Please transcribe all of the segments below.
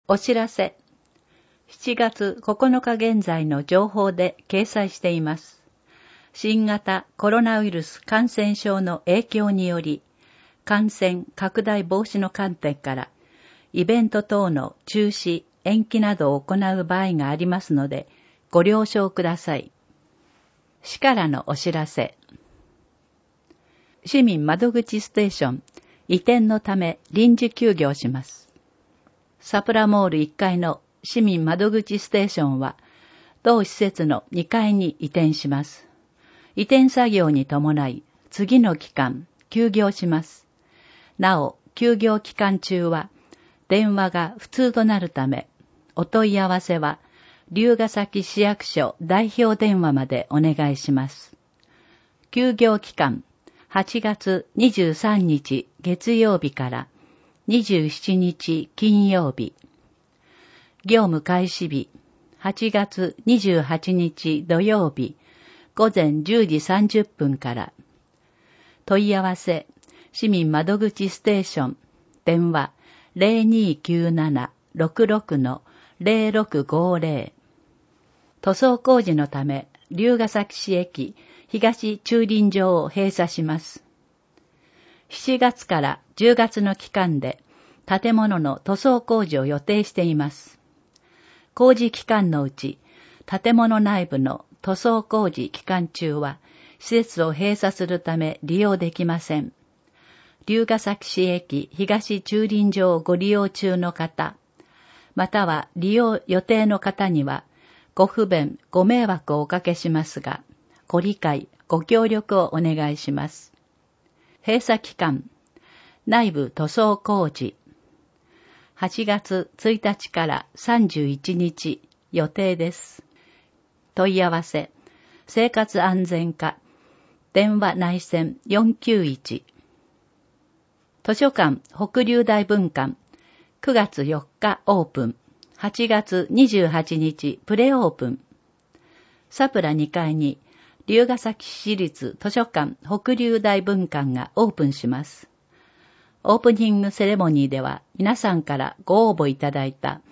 お知らせ。7月9日現在の情報で掲載しています。新型コロナウイルス感染症の影響により、感染拡大防止の観点から、イベント等の中止、延期などを行う場合がありますので、ご了承ください。市からのお知らせ。市民窓口ステーション、移転のため臨時休業します。サプラモール1階の市民窓口ステーションは、同施設の2階に移転します。移転作業に伴い、次の期間、休業します。なお、休業期間中は、電話が不通となるため、お問い合わせは、龍ケ崎市役所代表電話までお願いします。休業期間、8月23日月曜日から27日金曜日。業務開始日、8月28日土曜日、午前10時30分から。問い合わせ、市民窓口ステーション、電話 0297-66-0650。塗装工事のため、龍ケ崎市駅東駐輪場を閉鎖します。7月から10月の期間で、建物の塗装工事を予定しています。工事期間のうち、建物内部の塗装工事期間中は、施設を閉鎖するため利用できません。龍ケ崎市駅東駐輪場をご利用中の方、または利用予定の方には、ご不便、ご迷惑をおかけしますが、ご理解、ご協力をお願いします。閉鎖期間、内部塗装工事、8月1日から31日予定です。問い合わせ、生活安全課、電話内線491。図書館北流大文館、9月4日オープン、8月28日プレオープン。サプラ2階に、龍ケ崎市立図書館北流大文館がオープンします。オープニングセレモニーでは皆さんからご応募いただいた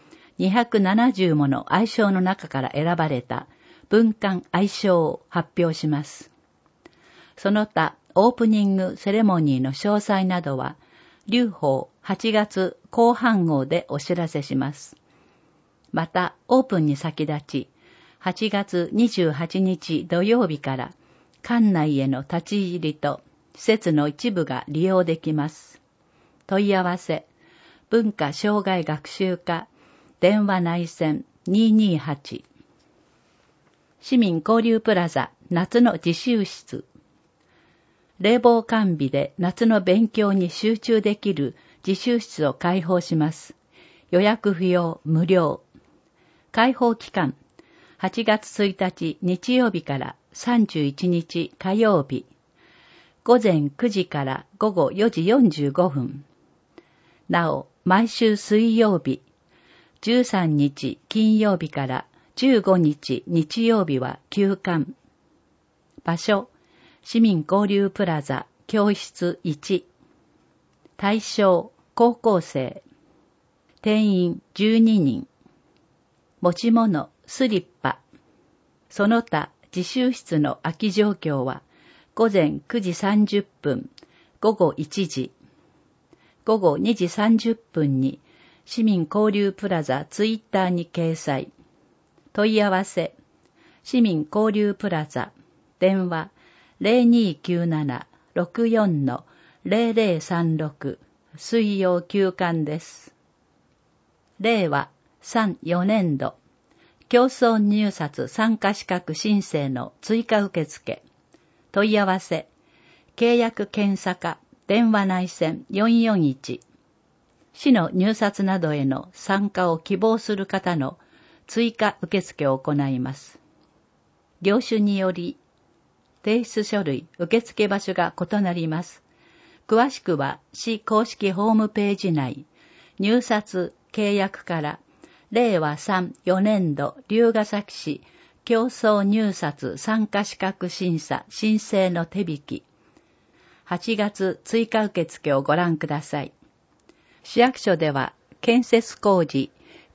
270もの愛称の中から選ばれた文館愛称を発表します。その他オープニングセレモニーの詳細などは龍宝8月後半号でお知らせします。またオープンに先立ち8月28日土曜日から館内への立ち入りと施設の一部が利用できます。問い合わせ、文化障害学習課、電話内線228。市民交流プラザ、夏の自習室。冷房完備で夏の勉強に集中できる自習室を開放します。予約不要、無料。開放期間、8月1日日曜日から31日火曜日。午前9時から午後4時45分。なお、毎週水曜日、13日金曜日から15日日曜日は休館。場所、市民交流プラザ教室1。対象、高校生。定員12人。持ち物、スリッパ。その他、自習室の空き状況は、午前9時30分、午後1時。午後2時30分に市民交流プラザツイッターに掲載。問い合わせ、市民交流プラザ、電話0297-64-0036、水曜休館です。令和3-4年度、競争入札参加資格申請の追加受付。問い合わせ、契約検査課、電話内線441。市の入札などへの参加を希望する方の追加受付を行います。業種により、提出書類、受付場所が異なります。詳しくは市公式ホームページ内、入札契約から令和3-4年度龍ケ崎市競争入札参加資格審査申請の手引き、8月追加受付をご覧ください。市役所では建設工事、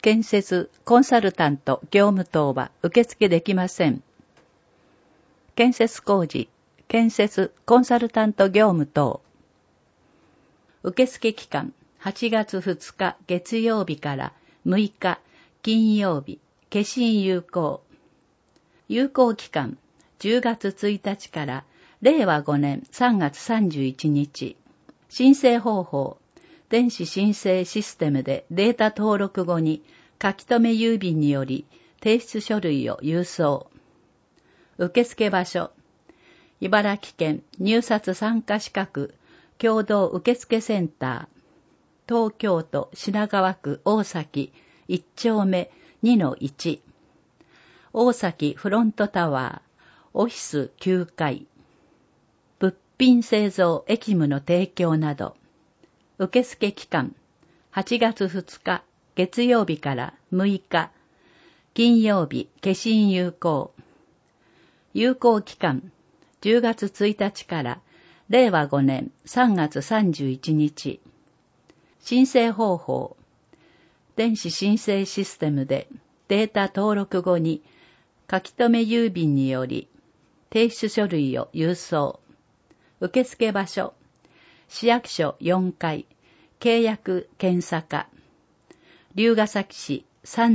建設コンサルタント業務等は受付できません。建設工事、建設コンサルタント業務等。受付期間8月2日月曜日から6日金曜日、消印有効。有効期間10月1日から令和5年3月31日。申請方法、電子申請システムでデータ登録後に書き留め郵便により提出書類を郵送。受付場所、茨城県入札参加資格共同受付センター、東京都品川区大崎1丁目 2-1、大崎フロントタワー、オフィス9階、物品製造役務の提供など。受付期間8月2日月曜日から6日金曜日消印有効。有効期間10月1日から令和5年3月31日。申請方法、電子申請システムでデータ登録後に書き留め郵便により提出書類を郵送。受付場所、市役所4階、契約検査課、龍ケ崎市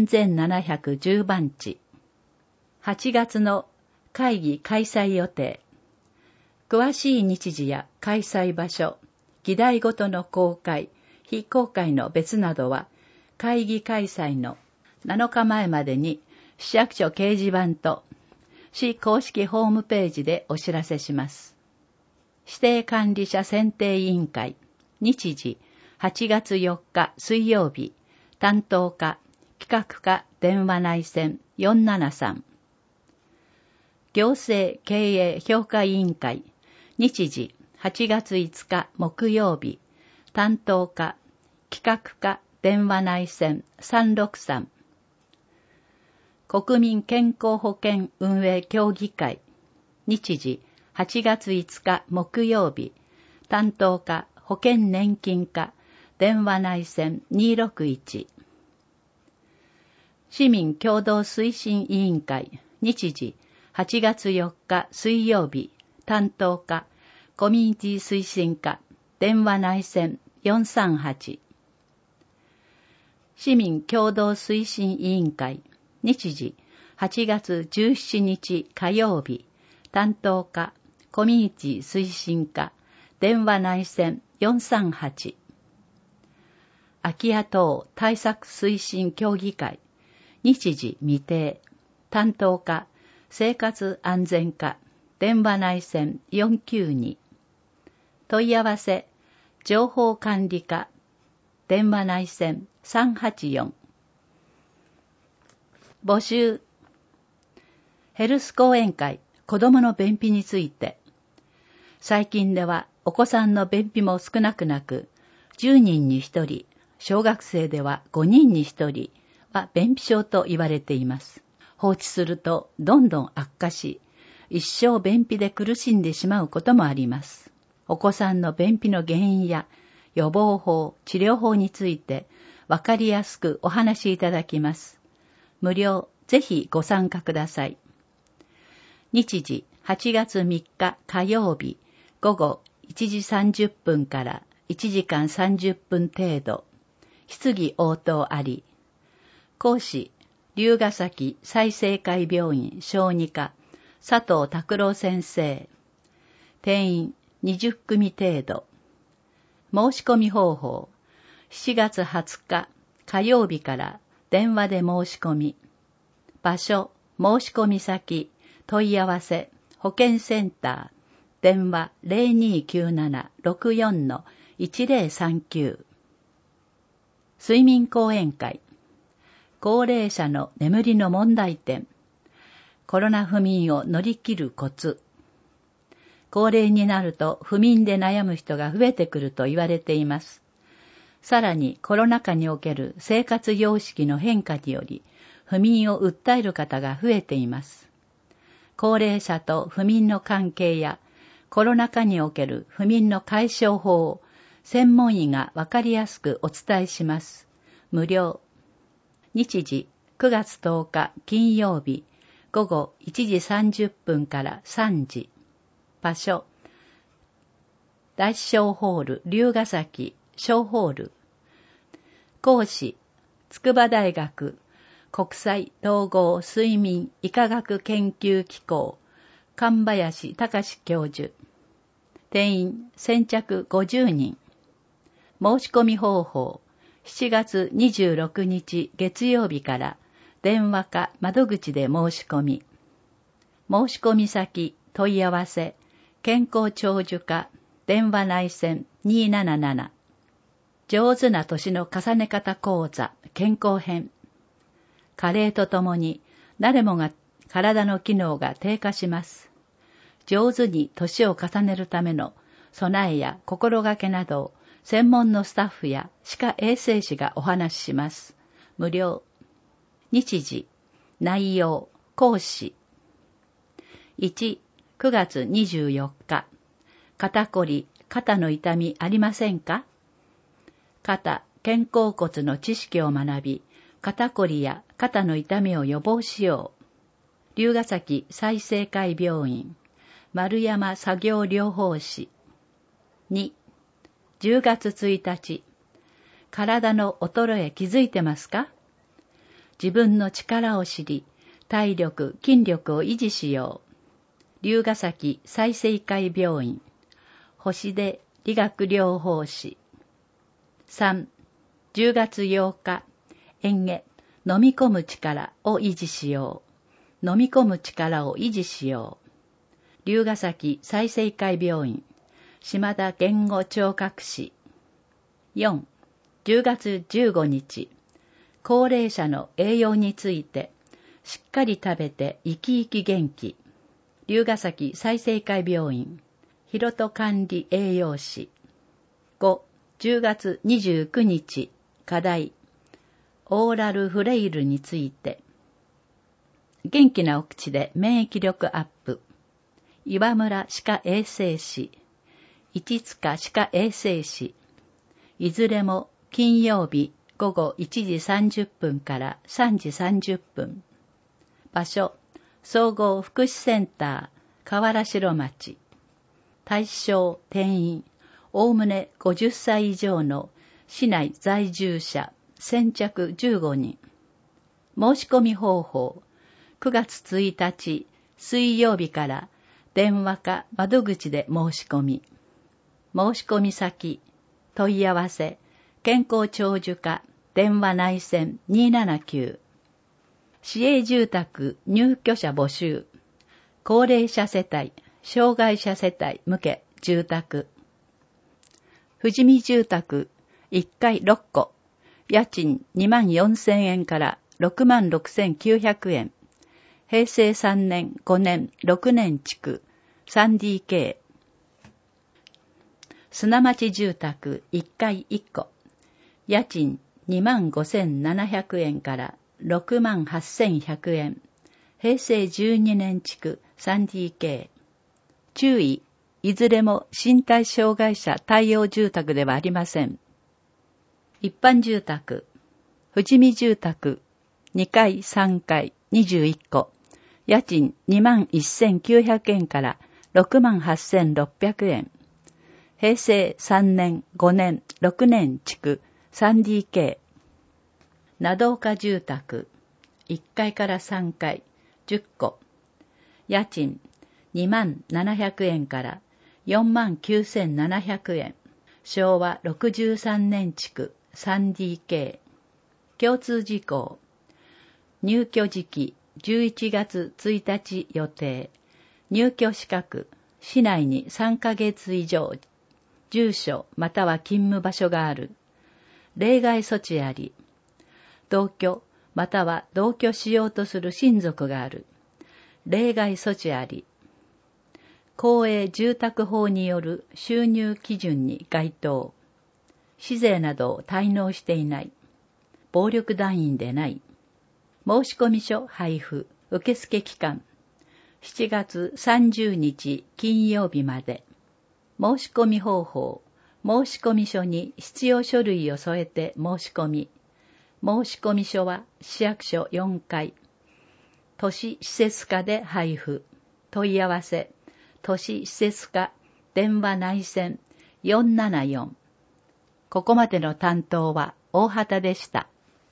3710番地。8月の会議開催予定。詳しい日時や開催場所、議題ごとの公開、非公開の別などは、会議開催の7日前までに市役所掲示板と市公式ホームページでお知らせします。指定管理者選定委員会、日時8月4日水曜日、担当課、企画課電話内線473。行政経営評価委員会、日時8月5日木曜日、担当課、企画課電話内線363。国民健康保険運営協議会、日時8月5日木曜日、担当課保険年金課電話内線261。市民共同推進委員会、日時8月4日水曜日、担当課コミュニティ推進課電話内線438。市民共同推進委員会、日時8月17日火曜日、担当課コミュニティ推進課電話内線438。空き家等対策推進協議会、日時未定、担当課生活安全課電話内線492。問い合わせ情報管理課電話内線384。募集、ヘルス講演会子どもの便秘について。最近ではお子さんの便秘も少なくなく、10人に1人、小学生では5人に1人は便秘症と言われています。放置するとどんどん悪化し、一生便秘で苦しんでしまうこともあります。お子さんの便秘の原因や予防法、治療法についてわかりやすくお話しいただきます。無料、ぜひご参加ください。日時8月3日火曜日午後1時30分から1時間30分程度、質疑応答あり。講師、龍ケ崎済生会病院小児科佐藤拓郎先生。定員20組程度。申し込み方法、7月20日火曜日から電話で申し込み。場所、申し込み先、問い合わせ、保健センター、電話 0297-64-1039。睡眠講演会、高齢者の眠りの問題点、コロナ不眠を乗り切るコツ。高齢になると不眠で悩む人が増えてくると言われています。さらにコロナ禍における生活様式の変化により、不眠を訴える方が増えています。高齢者と不眠の関係や、コロナ禍における不眠の解消法を専門医がわかりやすくお伝えします。無料。 日時9月10日金曜日午後1時30分から3時。場所大小ホール龍ヶ崎小ホール。講師筑波大学国際統合睡眠医科学研究機構神林隆教授。定員先着50人。申し込み方法7月26日月曜日から電話か窓口で申し込み。申し込み先問い合わせ健康長寿課電話内線277。上手な年の重ね方講座健康編。加齢とともに誰もが体の機能が低下します。上手に年を重ねるための備えや心がけなどを専門のスタッフや歯科衛生士がお話しします。無料。日時、内容、講師。1、9月24日。肩こり、肩の痛みありませんか？肩、肩甲骨の知識を学び、肩こりや肩の痛みを予防しよう。龍ヶ崎済生会病院、丸山作業療法士。2、10月1日。体の衰え気づいてますか？自分の力を知り、体力、筋力を維持しよう。龍ヶ崎済生会病院、星出理学療法士。3、10月8日。嚥下、飲み込む力を維持しよう。飲み込む力を維持しよう。龍ヶ崎済生会病院、島田言語聴覚士。4、10月15日。高齢者の栄養について、しっかり食べて生き生き元気。龍ヶ崎済生会病院、広戸管理栄養士。5、10月29日。課題、オーラルフレイルについて。元気なお口で免疫力アップ。岩村歯科衛生士、市塚歯科衛生士。いずれも金曜日午後1時30分から3時30分。場所、総合福祉センター、河原城町。対象定員、おおむね50歳以上の市内在住者、先着15人。申し込み方法、9月1日水曜日から電話か窓口で申し込み。申し込み先、問い合わせ、健康長寿課電話内線279。市営住宅入居者募集。高齢者世帯、障害者世帯向け住宅。富士見住宅1階6戸。家賃24,000円から66,900円。平成3年、5年、6年築 3DK。砂町住宅1階1戸。家賃25,700円から68,100円。平成12年築 3DK。注意、いずれも身体障害者対応住宅ではありません。一般住宅、富士見住宅、2階3階21戸。家賃21,900円から68,600円。平成3年、5年、6年築 3DK。などか住宅、1階から3階10戸。家賃27,700円から49,700円。昭和63年築 3DK。共通事項。入居時期11月1日予定。入居資格、市内に3ヶ月以上。住所または勤務場所がある。例外措置あり。同居または同居しようとする親族がある。例外措置あり。公営住宅法による収入基準に該当。市税などを滞納していない。暴力団員でない。申込書配布、受付期間。7月30日金曜日まで。申し込み方法。申込書に必要書類を添えて申し込み。 申込書は市役所4階、都市施設課で配布。問い合わせ、都市施設課電話内線474。ここまでの担当は大畑でした。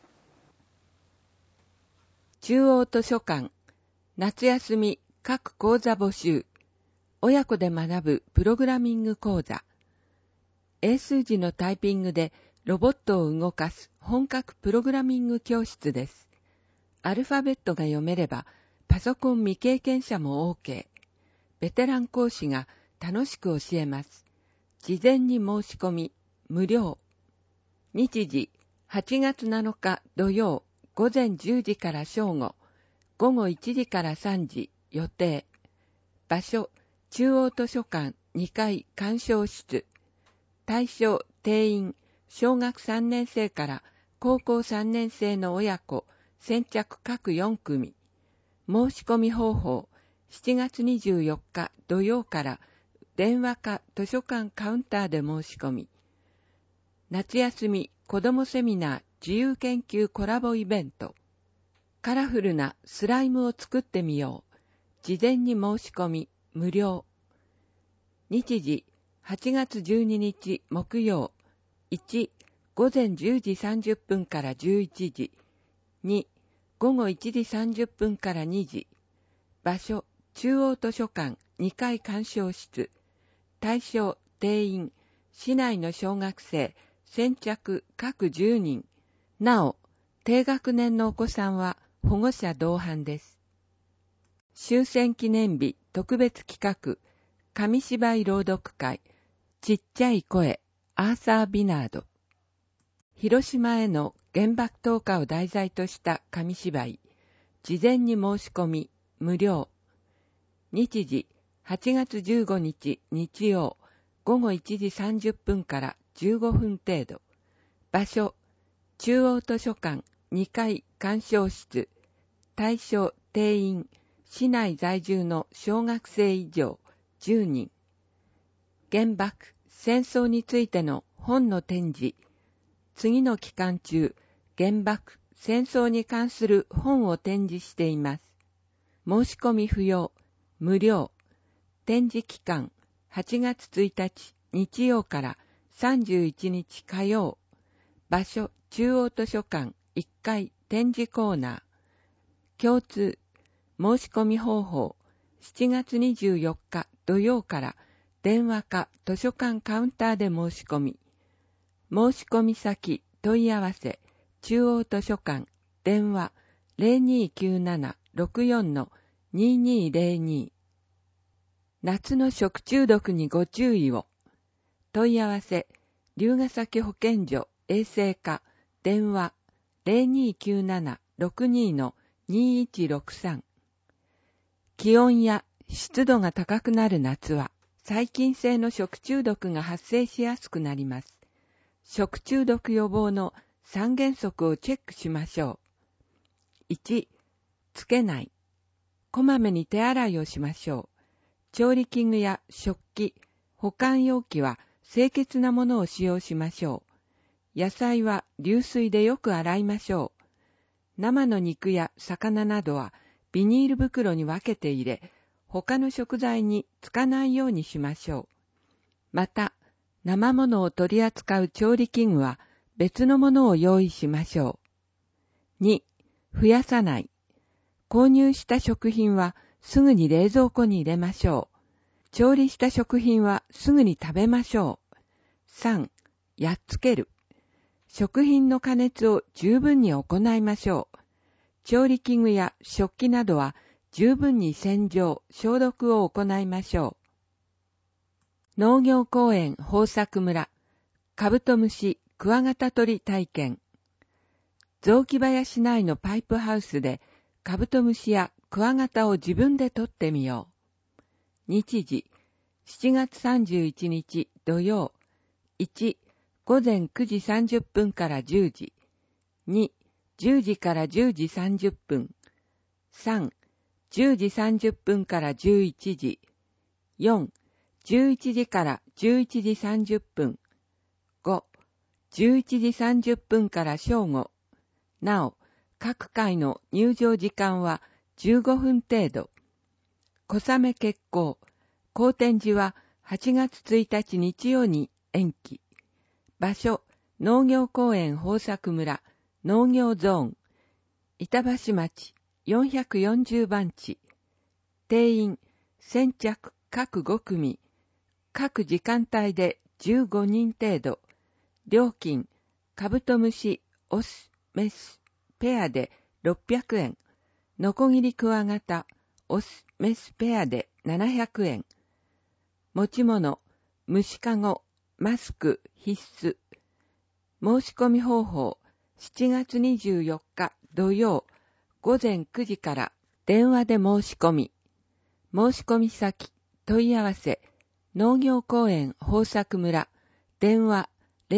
中央図書館、夏休み各講座募集。親子で学ぶプログラミング講座。英数字のタイピングでロボットを動かす本格プログラミング教室です。アルファベットが読めれば、パソコン未経験者も OK。ベテラン講師が楽しく教えます。事前に申し込み、無料。日時、8月7日土曜、午前10時から正午、午後1時から3時、予定。場所、中央図書館2階鑑賞室。対象、定員、小学3年生から高校3年生の親子、先着各4組。申し込み方法、7月24日土曜から電話か図書館カウンターで申し込み。夏休み子どもセミナー自由研究コラボイベント。カラフルなスライムを作ってみよう。事前に申し込み、無料。日時、8月12日木曜。1、午前10時30分から11時。2、午後1時30分から2時。場所、中央図書館2階鑑賞室。対象、定員、市内の小学生、先着各10人。なお、低学年のお子さんは保護者同伴です。終戦記念日特別企画、紙芝居朗読会、ちっちゃい声、アーサー・ビナード。広島への原爆投下を題材とした紙芝居。事前に申し込み、無料。日時、8月15日日曜、午後1時30分から15分程度。場所、中央図書館2階鑑賞室。対象、定員、市内在住の小学生以上10人。原爆、戦争についての本の展示。次の期間中、原爆、戦争に関する本を展示しています。申し込み不要、無料。展示期間、8月1日日曜から31日火曜。場所、中央図書館1階展示コーナー。共通、申し込み方法、7月24日土曜から電話か図書館カウンターで申し込み。申し込み先、問い合わせ、中央図書館、電話 0297-64-2202。夏の食中毒にご注意を。問い合わせ、龍ヶ崎保健所衛生課、電話 0297-62-2163。気温や湿度が高くなる夏は、細菌性の食中毒が発生しやすくなります。食中毒予防の3原則をチェックしましょう。1、つけない。こまめに手洗いをしましょう。調理器具や食器、保管容器は清潔なものを使用しましょう。野菜は流水でよく洗いましょう。生の肉や魚などはビニール袋に分けて入れ、他の食材につかないようにしましょう。また、生ものを取り扱う調理器具は別のものを用意しましょう。2、増やさない。購入した食品はすぐに冷蔵庫に入れましょう。調理した食品はすぐに食べましょう。3、やっつける。食品の加熱を十分に行いましょう。調理器具や食器などは十分に洗浄、消毒を行いましょう。農業公園豊作村、カブトムシ、クワガタ取り体験。雑木林内のパイプハウスでカブトムシやクワガタを自分で取ってみよう。日時、7月31日土曜。1、午前9時30分から10時。2、10時から10時30分。3、10時30分から11時。4、11時から11時30分。5、11時30分から正午。 なお、各回の入場時間は15分程度。小雨決行。好天寺は8月1日日曜に延期。場所、農業公園豊作村、農業ゾーン。板橋町、440番地。定員、先着各5組。各時間帯で15人程度。料金、カブトムシ、オス、メス、ペアで600円。ノコギリクワガタ、オス、メスペアで700円。持ち物、虫かご、マスク必須。申し込み方法、7月24日土曜午前9時から電話で申し込み。申し込み先、問い合わせ、農業公園豊作村、電話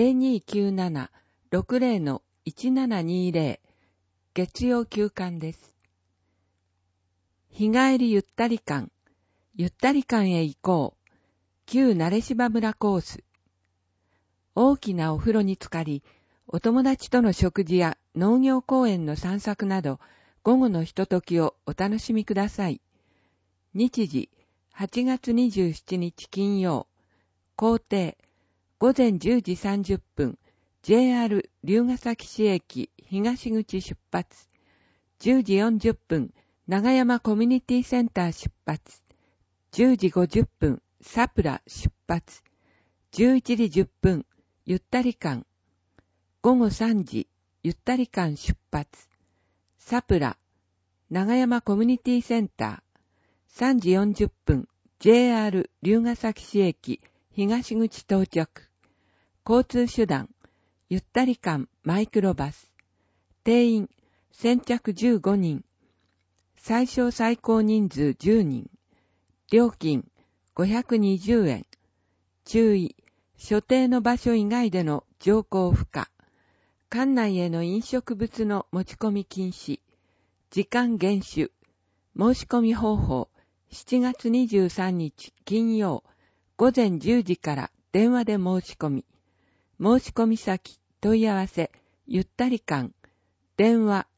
0297-60-1720、月曜休館です。日帰りゆったり館、ゆったり館へ行こう、旧慣芝村コース。大きなお風呂に浸かり、お友達との食事や農業公園の散策など、午後のひとときをお楽しみください。日時、8月27日金曜、行程、午前10時30分、JR 龍ケ崎市駅東口出発、10時40分、長山コミュニティセンター出発、10時50分、サプラ出発、11時10分、ゆったり館、午後3時、ゆったり館出発、サプラ、長山コミュニティセンター、3時40分、JR 龍ケ崎市駅東口到着、交通手段、ゆったり館マイクロバス、定員、先着15人、最小最高人数10人、料金520円、注意、所定の場所以外での乗降不可、館内への飲食物の持ち込み禁止、時間厳守、申し込み方法、7月23日金曜、午前10時から電話で申し込み、申し込み先、問い合わせ、ゆったり館、電話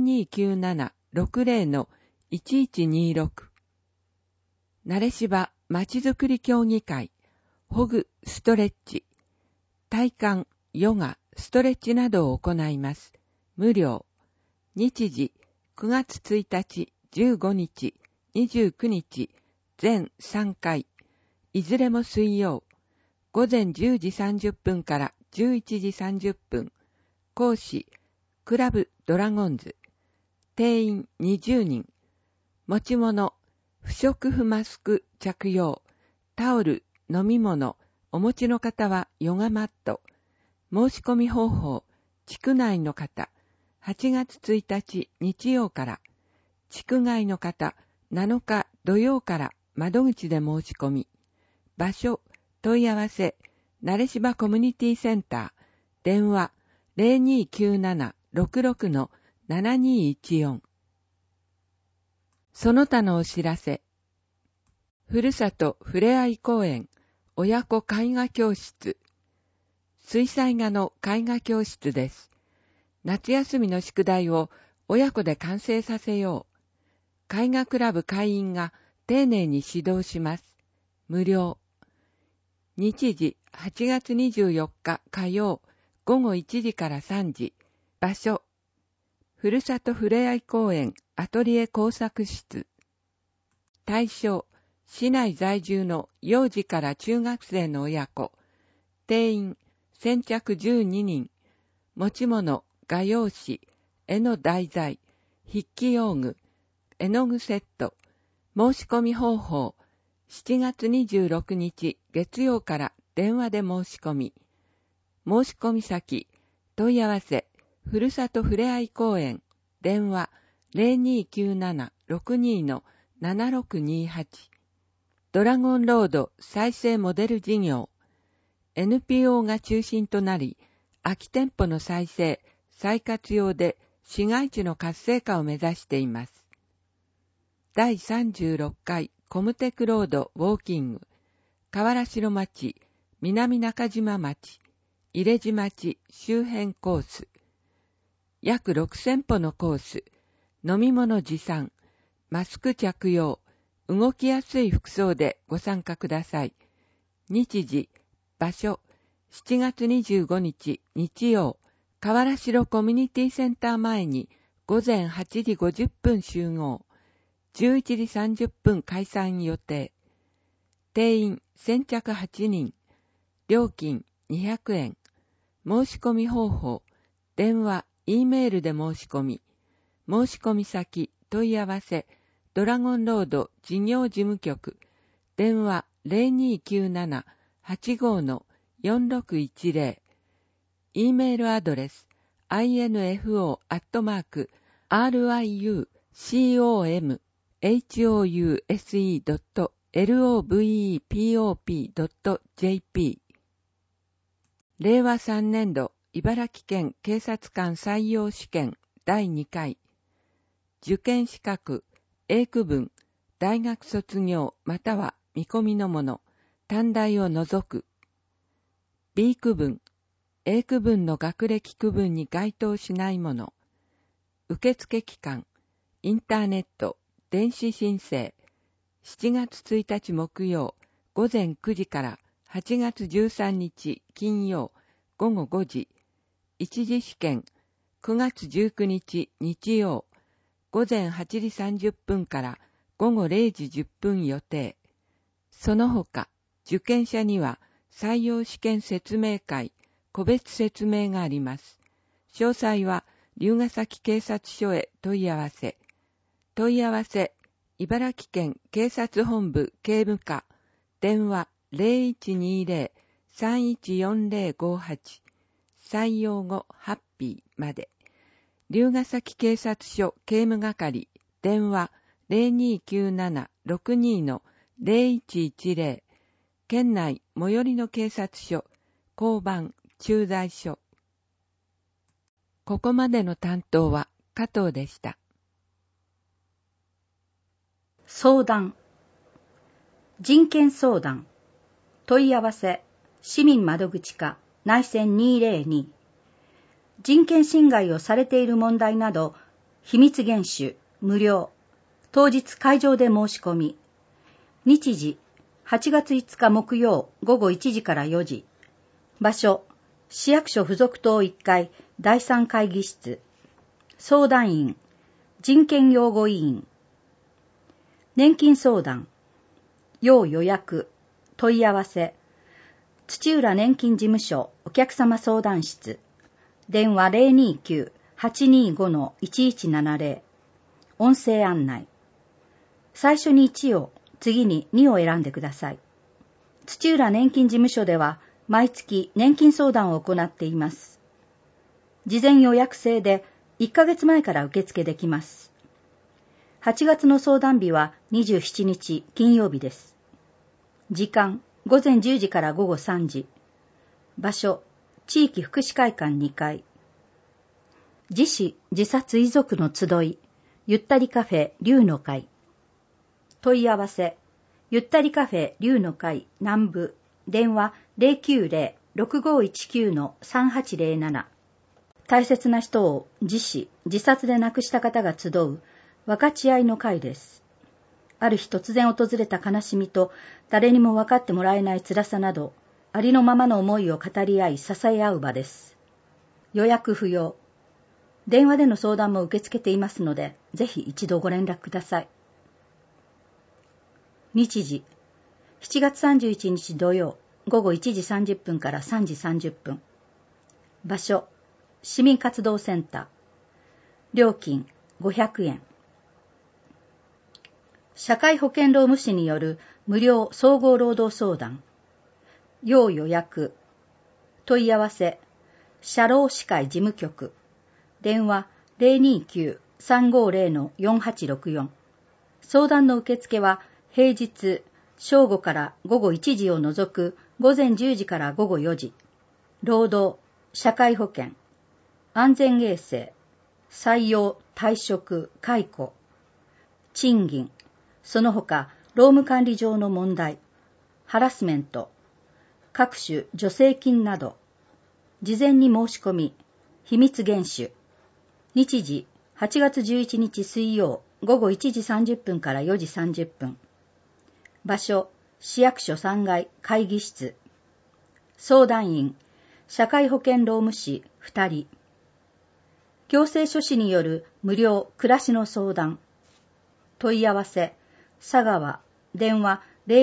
0297-60-1126。慣芝まちづくり協議会、ほぐストレッチ、体幹、ヨガ、ストレッチなどを行います。無料。日時、9月1日、15日、29日、全3回。いずれも水曜。午前10時30分から11時30分。講師、クラブドラゴンズ。定員20人。持ち物、不織布マスク着用。タオル、飲み物、お持ちの方はヨガマット。申し込み方法、地区内の方、8月1日日曜から、地区外の方、7日土曜から窓口で申し込み。場所、問い合わせ、慣芝コミュニティセンター、電話0297-66-7214。その他のお知らせ。ふるさとふれあい公園、親子絵画教室。水彩画の絵画教室です。夏休みの宿題を親子で完成させよう。絵画クラブ会員が丁寧に指導します。無料。日時8月24日火曜午後1時から3時。場所。ふるさとふれあい公園アトリエ工作室。対象。市内在住の幼児から中学生の親子。定員。先着12人。持ち物、画用紙、絵の題材、筆記用具、絵の具セット。申し込み方法。7月26日月曜から電話で申し込み。申し込み先、問い合わせ、ふるさとふれあい公園、電話0297-62-7628。ドラゴンロード再生モデル事業。NPO が中心となり、空き店舗の再生、再活用で市街地の活性化を目指しています。第36回コムテクロードウォーキング、河原城町、南中島町、入地町周辺コース。 約6000歩のコース、飲み物持参、マスク着用、動きやすい服装でご参加ください。日時、場所、7月25日日曜、河原城コミュニティセンター前に午前8時50分集合、11時30分開催予定。定員先着8人、料金200円。申し込み方法、電話、Eメールで申し込み、申し込み先、問い合わせ、ドラゴンロード事業事務局、電話 0297-85-4610、Eメールアドレス、info@riochose.lovepop.jp。令和3年度茨城県警察官採用試験第2回。受験資格 A 区分、大学卒業または見込みのもの、短大を除く。B 区分、A 区分の学歴区分に該当しないもの。受付期間、インターネット、電子申請。7月1日木曜午前9時から8月13日金曜午後5時。一次試験、9月19日日曜午前8時30分から午後0時10分予定。その他、受験者には採用試験説明会、個別説明があります。詳細は龍ケ崎警察署へ問い合わせ。問い合わせ、茨城県警察本部警務課、電話 0120-314058、採用後ハッピーまで。龍ケ崎警察署警務係、電話 0297-62-0110、県内最寄りの警察署、交番、駐在所。ここまでの担当は加藤でした。 相談。人権相談。問い合わせ。市民窓口課、内線202。人権侵害をされている問題など、秘密厳守、無料。当日会場で申し込み。日時、8月5日木曜午後1時から4時。場所、市役所附属棟1階第3会議室。相談員、人権擁護委員。年金相談。要予約、問い合わせ。土浦年金事務所お客様相談室。電話 029-825-1170。音声案内。最初に1を、次に2を選んでください。土浦年金事務所では毎月年金相談を行っています。事前予約制で1ヶ月前から受付できます。8月の相談日は27日金曜日です。時間、午前10時から午後3時。場所、地域福祉会館2階。自死・自殺遺族の集い、ゆったりカフェ龍の会。問い合わせ、ゆったりカフェ龍の会南部、電話 090-6519-3807。大切な人を自死・自殺で亡くした方が集う分かち合いの会です。ある日突然訪れた悲しみと誰にも分かってもらえない辛さなど、ありのままの思いを語り合い支え合う場です。予約不要。電話での相談も受け付けていますので、ぜひ一度ご連絡ください。日時、7月31日土曜、午後1時30分から3時30分。場所、市民活動センター。料金、500円。社会保険労務士による無料総合労働相談。要予約。問い合わせ、社労士会事務局。電話 029-350-4864。相談の受付は平日正午から午後1時を除く午前10時から午後4時。労働、社会保険、安全衛生、採用、退職、解雇、賃金、その他労務管理上の問題、ハラスメント、各種助成金など、事前に申し込み、秘密厳守。 日時、8月11日水曜、午後1時30分から4時30分。場所、市役所3階会議室。相談員、社会保険労務士2人。行政書士による無料暮らしの相談。問い合わせ、佐川、電話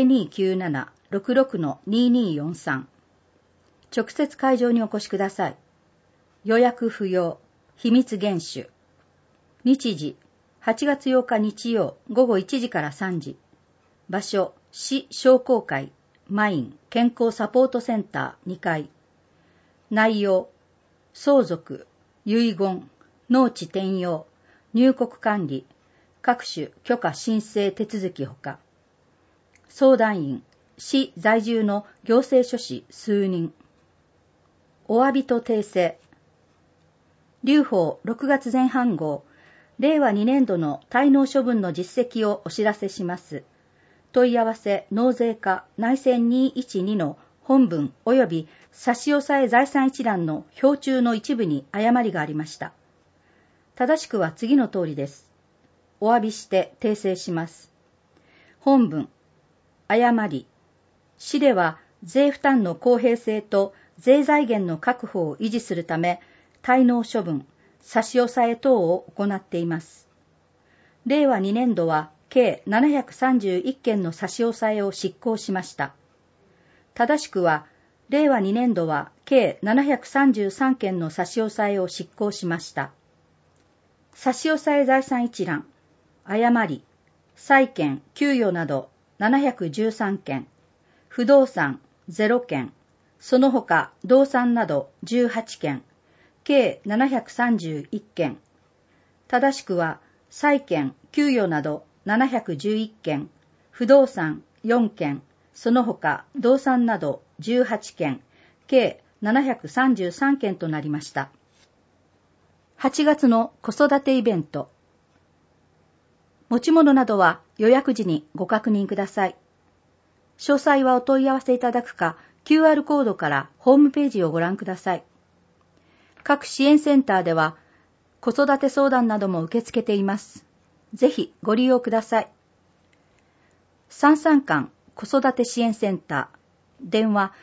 0297-66-2243。直接会場にお越しください。予約不要、秘密厳守。日時、8月8日日曜午後1時から3時。場所、市商工会、マイン健康サポートセンター2階。内容、相続、遺言、農地転用、入国管理、各種許可申請手続きほか。相談員、市在住の行政書士数人。お詫びと訂正。留保6月前半号、令和2年度の滞納処分の実績をお知らせします。問い合わせ納税課内線212の本文及び差し押さえ財産一覧の表中の一部に誤りがありました。正しくは次の通りです。お詫びして訂正します。本文、誤り。市では税負担の公平性と税財源の確保を維持するため、滞納処分、差し押さえ等を行っています。令和2年度は計731件の差し押さえを執行しました。正しくは、令和2年度は計733件の差し押さえを執行しました。差し押さえ財産一覧、誤り、債権、給与など713件、不動産0件、その他動産など18件、計731件。正しくは、債権、給与など711件、不動産4件、その他動産など18件、計733件となりました。8月の子育てイベント。持ち物などは予約時にご確認ください。詳細はお問い合わせいただくか、QR コードからホームページをご覧ください。各支援センターでは子育て相談なども受け付けています。ぜひご利用ください。三三館子育て支援センター、電話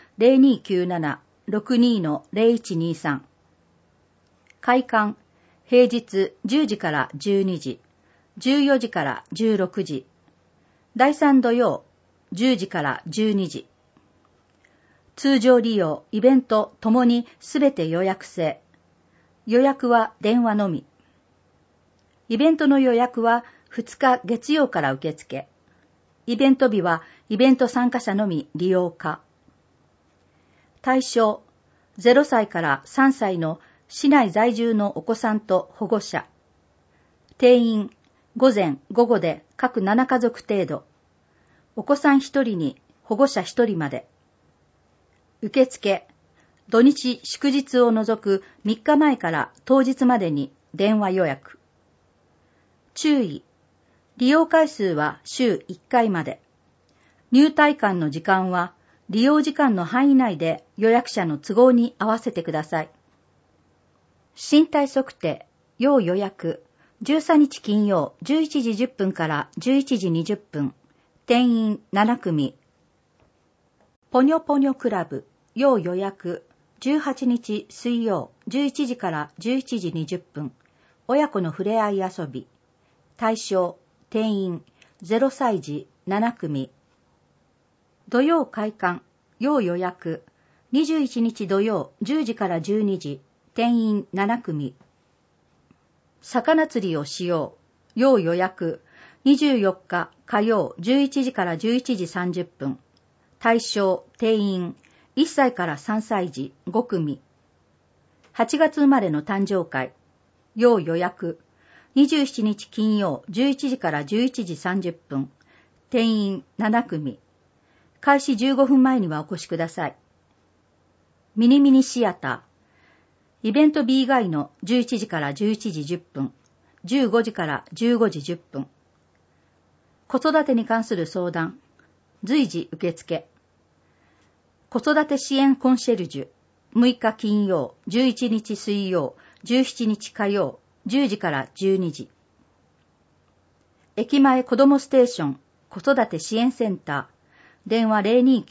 0297-62-0123。開館、平日10時から12時、14時から16時、第3土曜10時から12時。通常利用、イベントともにすべて予約制。予約は電話のみ。イベントの予約は2日月曜から受付。イベント日はイベント参加者のみ利用可。対象、0歳から3歳の市内在住のお子さんと保護者。定員、午前午後で各7家族程度。お子さん1人に保護者1人まで。受付、土日祝日を除く3日前から当日までに電話予約。注意、利用回数は週1回まで。入退館の時間は利用時間の範囲内で予約者の都合に合わせてください。身体測定、要予約、13日金曜11時10分から11時20分。定員7組。ぽにょぽにょクラブ、要予約、18日水曜11時から11時20分。親子のふれあい遊び。対象、定員、0歳児7組。土曜開館、要予約、21日土曜10時から12時。定員7組。魚釣りをしよう、要予約、24日火曜11時から11時30分。対象、定員、1歳から3歳児5組。8月生まれの誕生会、要予約、27日金曜11時から11時30分。定員7組。開始15分前にはお越しください。ミニミニシアター。イベント B 以外の11時から11時10分、15時から15時10分。子育てに関する相談、随時受付。子育て支援コンシェルジュ、6日金曜、11日水曜、17日火曜、 10時から12時。駅前子どもステーション子育て支援センター、電話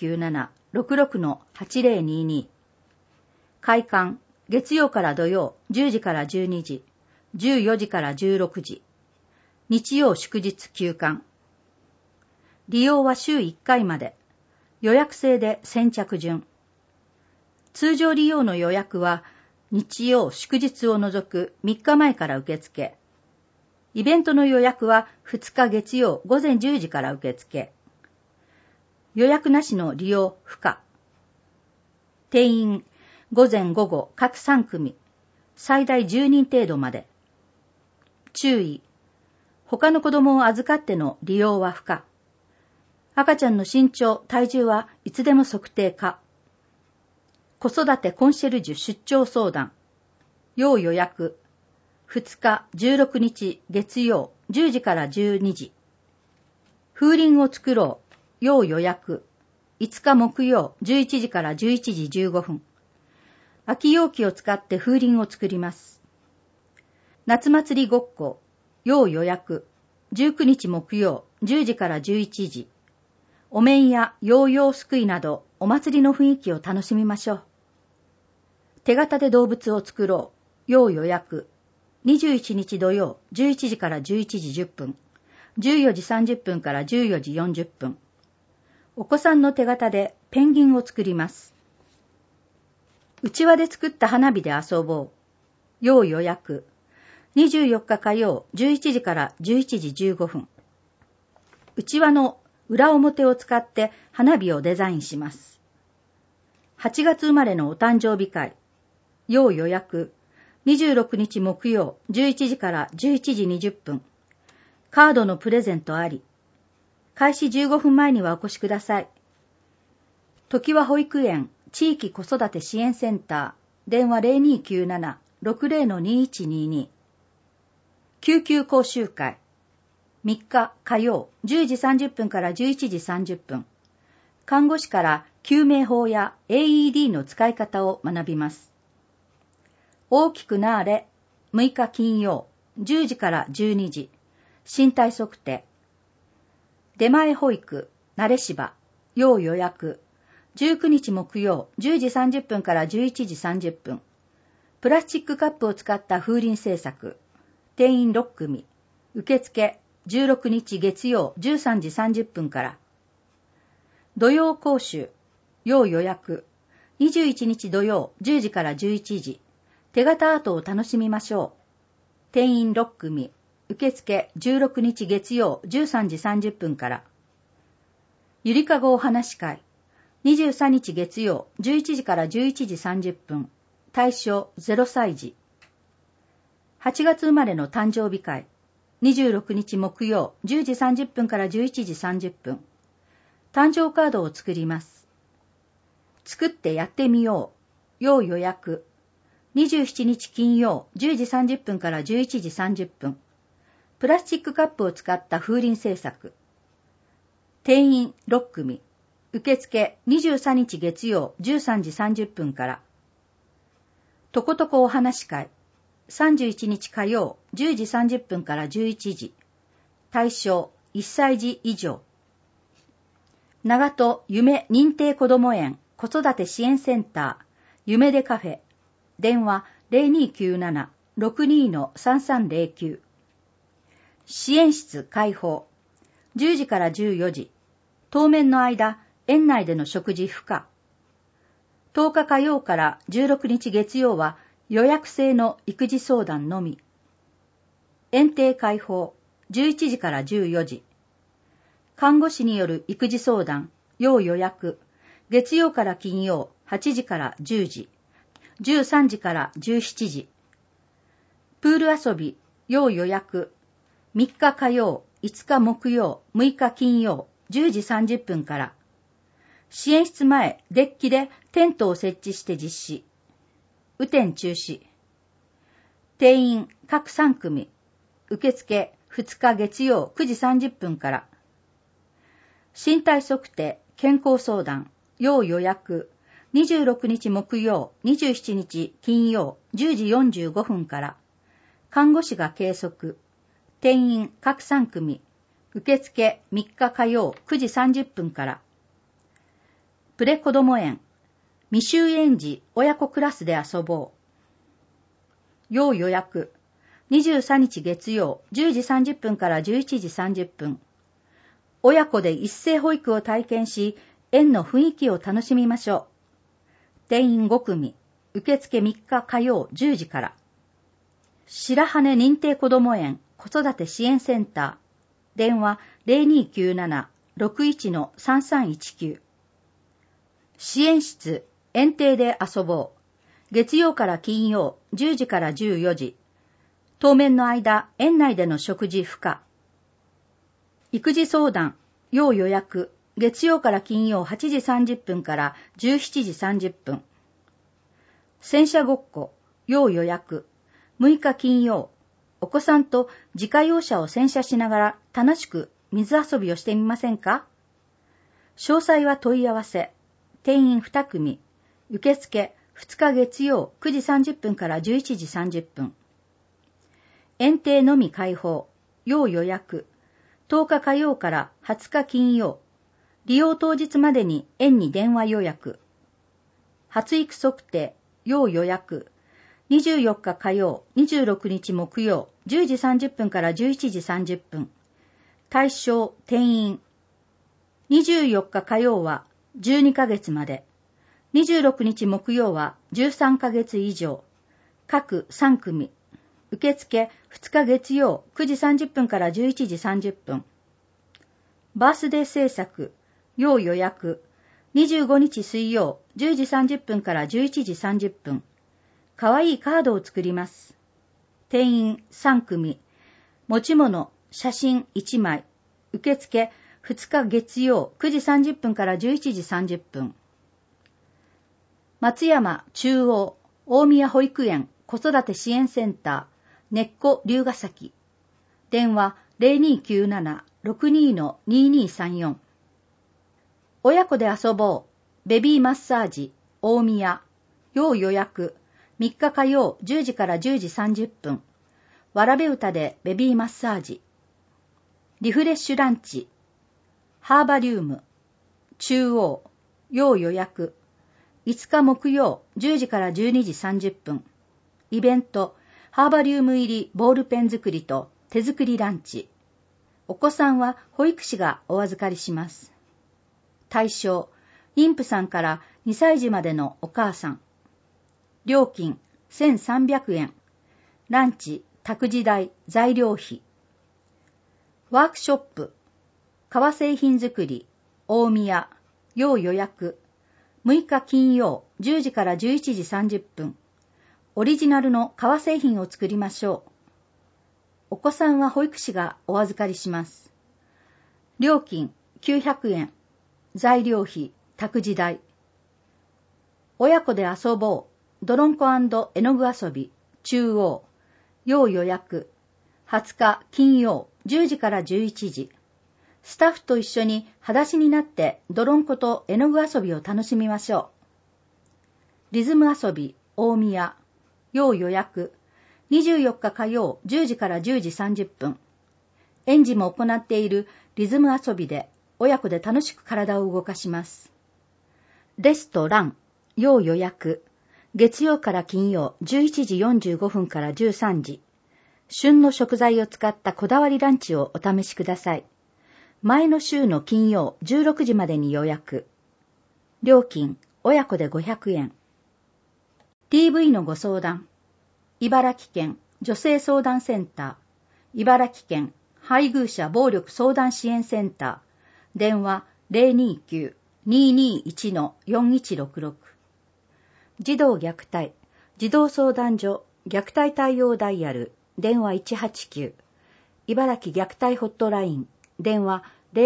0297-66-8022。開館、月曜から土曜10時から12時、14時から16時。日曜祝日休館。利用は週1回まで。予約制で先着順。通常利用の予約は日曜祝日を除く3日前から受付。イベントの予約は2日月曜午前10時から受付。予約なしの利用不可。定員午前午後各3組、最大10人程度まで。注意。他の子供を預かっての利用は不可。赤ちゃんの身長、体重はいつでも測定可。子育てコンシェルジュ出張相談。要予約。2日16日月曜10時から12時。風鈴を作ろう。要予約。5日木曜11時から11時15分。空き容器を使って風鈴を作ります。夏祭りごっこ。要予約。19日木曜10時から11時。お面やヨーヨーすくいなどお祭りの雰囲気を楽しみましょう。手形で動物を作ろう。要予約。21日土曜11時から11時10分。14時30分から14時40分。お子さんの手形でペンギンを作ります。うちわで作った花火で遊ぼう。要予約。24日火曜11時から11時15分。うちわの裏表を使って花火をデザインします。8月生まれのお誕生日会。要予約。26日木曜11時から11時20分。カードのプレゼントあり。開始15分前にはお越しください。常盤保育園地域子育て支援センター、電話 0297-60-2122。救急講習会。3日火曜10時30分から11時30分。看護師から救命法や AED の使い方を学びます。大きくなーれ。6日金曜10時から12時。身体測定。出前保育、慣れ芝、要予約。19日木曜10時30分から11時30分。プラスチックカップを使った風鈴製作。定員6組。受付16日月曜13時30分から。土曜講習、要予約。21日土曜10時から11時。手形アートを楽しみましょう。定員6組。受付16日月曜13時30分から。ゆりかごお話会。23日月曜11時から11時30分。対象0歳児。8月生まれの誕生日会。26日木曜10時30分から11時30分。誕生カードを作ります。作ってやってみよう。要予約。27日金曜10時30分から11時30分。プラスチックカップを使った風鈴製作。定員6組。受付23日月曜13時30分から。とことこお話会。31日火曜10時30分から11時。対象1歳児以上。長門夢認定こども園子育て支援センター夢でカフェ。電話 0297-62-3309。支援室開放。10時から14時。当面の間、園内での食事不可。10日火曜から16日月曜は予約制の育児相談のみ。園庭開放。11時から14時。看護師による育児相談、要予約。月曜から金曜8時から10時。13時から17時。プール遊び、要予約。3日火曜、5日木曜、6日金曜、10時30分から。支援室前、デッキでテントを設置して実施。雨天中止。定員各3組。受付2日月曜9時30分から。身体測定、健康相談、要予約。26日木曜、27日金曜、10時45分から。 看護師が計測。定員各3組。受付3日火曜9時30分から。プレ子ども園。未就園児親子クラスで遊ぼう。要予約。23日月曜10時30分から11時30分。親子で一斉保育を体験し、園の雰囲気を楽しみましょう。定員5組。受付3日火曜10時から。白羽認定こども園子育て支援センター。電話 0297-61-3319。支援室、園庭で遊ぼう。月曜から金曜10時から14時。当面の間、園内での食事不可。育児相談、要予約。月曜から金曜8時30分から17時30分。洗車ごっこ、要予約。6日金曜。お子さんと自家用車を洗車しながら楽しく水遊びをしてみませんか？詳細は問い合わせ。定員2組。受付2日月曜9時30分から11時30分。園庭のみ開放。要予約。10日火曜から20日金曜。利用当日までに園に電話予約。発育測定。要予約。24日火曜、26日木曜、10時30分から11時30分。対象、定員。24日火曜は12ヶ月まで。26日木曜は13ヶ月以上。各3組。受付2日月曜9時30分から11時30分。バースデー制作。要予約。25日水曜10時30分から11時30分。かわいいカードを作ります。定員3組。持ち物、写真1枚。受付2日月曜9時30分から11時30分。松山中央大宮保育園子育て支援センター根っこ龍ヶ崎。電話 0297-62-2234。親子で遊ぼう。ベビーマッサージ大宮。要予約。3日火曜10時から10時30分。わらべ歌でベビーマッサージ。リフレッシュランチ。ハーバリウム。中央。要予約。5日木曜10時から12時30分。イベント。ハーバリウム入りボールペン作りと手作りランチ。お子さんは保育士がお預かりします。対象。妊婦さんから2歳児までのお母さん。料金1300円。ランチ、託児代、材料費。ワークショップ。革製品作り、大宮。要予約。6日金曜10時から11時30分。オリジナルの革製品を作りましょう。お子さんは保育士がお預かりします。料金900円。材料費、託児代。親子で遊ぼう。ドロンコ&絵の具遊び、中央。要予約。20日金曜10時から11時。スタッフと一緒に裸足になってドロンコと絵の具遊びを楽しみましょう。リズム遊び、大宮。要予約。24日火曜10時から10時30分。園児も行っているリズム遊びで親子で楽しく体を動かします。レストラン。要予約。月曜から金曜11時45分から13時。旬の食材を使ったこだわりランチをお試しください。前の週の金曜16時までに予約。料金、親子で500円。DV のご相談。茨城県女性相談センター。茨城県配偶者暴力相談支援センター。電話 029-221-4166。児童虐待、児童相談所、虐待対応ダイヤル、電話189、茨城虐待ホットライン、電話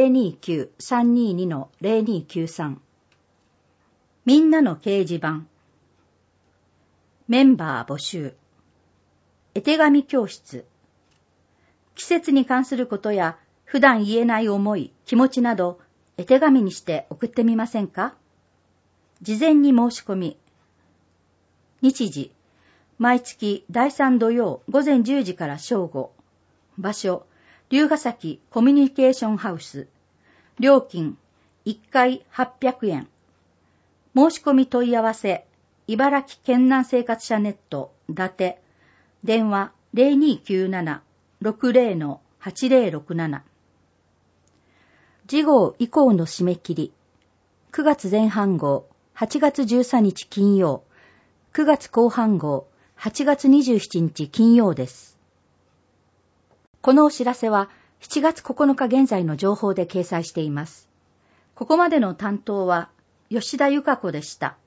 029-322-0293。みんなの掲示板。メンバー募集。絵手紙教室。季節に関することや、普段言えない思い、気持ちなど、絵手紙にして送ってみませんか？事前に申し込み。日時、 毎月第3土曜午前10時から正午。場所、龍ヶ崎コミュニケーションハウス。料金、1回800円。申し込み問い合わせ、茨城県南生活者ネット、伊達。電話0297-60-8067。次号以降の締め切り。9月前半号、8月13日金曜。9月後半号、8月27日金曜です。このお知らせは7月9日現在の情報で掲載しています。ここまでの担当は吉田由香子でした。